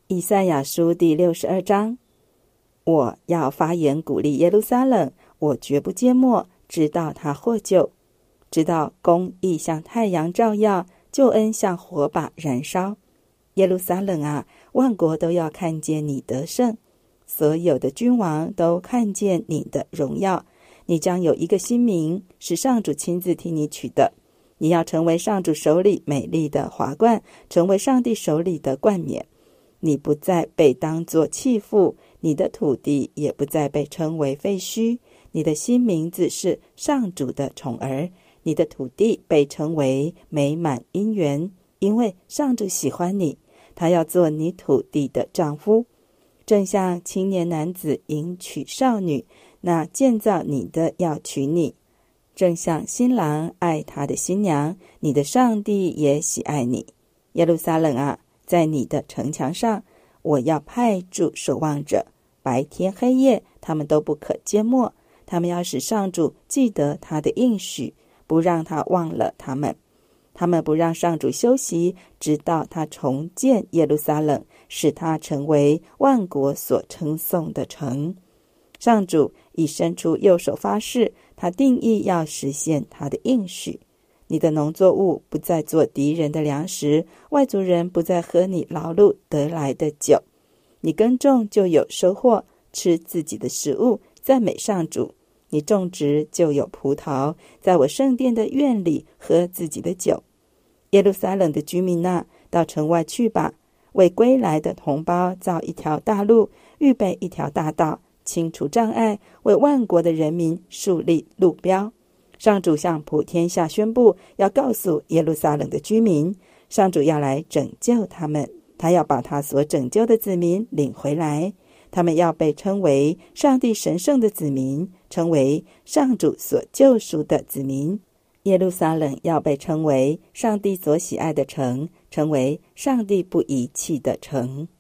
以赛亚书第62章，我要发言鼓励耶路撒冷，我绝不缄默，直到他获救，直到公义像太阳照耀，救恩像火把燃烧。耶路撒冷啊，万国都要看见你得胜，所有的君王都看见你的荣耀。你将有一个新名，是上主亲自替你取的。你要成为上主手里美丽的华冠，成为上帝手里的冠冕。你不再被当作弃妇，你的土地也不再被称为废墟。你的新名字是上主的宠儿，你的土地被称为美满姻缘，因为上主喜欢你，他要做你土地的丈夫。正像青年男子迎娶少女，那建造你的要娶你。正像新郎爱他的新娘，你的上帝也喜爱你。耶路撒冷啊，在你的城墙上，我要派驻守望者，白天黑夜，他们都不可缄默。他们要使上主记得他的应许，不让他忘了他们。他们不让上主休息，直到他重建耶路撒冷，使他成为万国所称颂的城。上主已伸出右手发誓，他定义要实现他的应许。你的农作物不再做敌人的粮食，外族人不再喝你劳碌得来的酒。你耕种就有收获，吃自己的食物，赞美上主。你种植就有葡萄，在我圣殿的院里喝自己的酒。耶路撒冷的居民啊，到城外去吧，为归来的同胞造一条大路，预备一条大道，清除障碍，为万国的人民树立路标。上主向普天下宣布，要告诉耶路撒冷的居民，上主要来拯救他们，他要把他所拯救的子民领回来，他们要被称为上帝神圣的子民，成为上主所救赎的子民。耶路撒冷要被称为上帝所喜爱的城，成为上帝不遗弃的城。